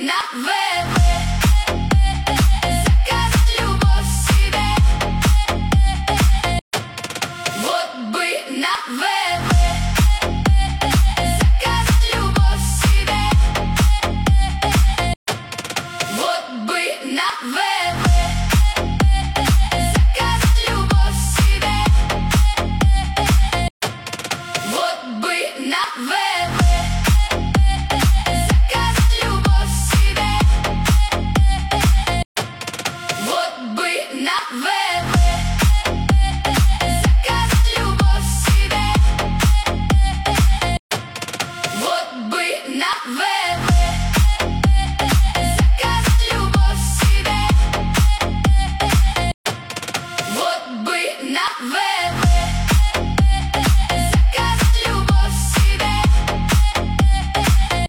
на ВВ. Заказать любовь себе. Вот бы на ВВ. Заказать любовь себе. Вот бы на ВВ. Заказать любовь себе. Вот бы на ВВ. Заказать любовь себе. Вот бы на ВВ. Заказать любовь себе. Вот бы на ВВ.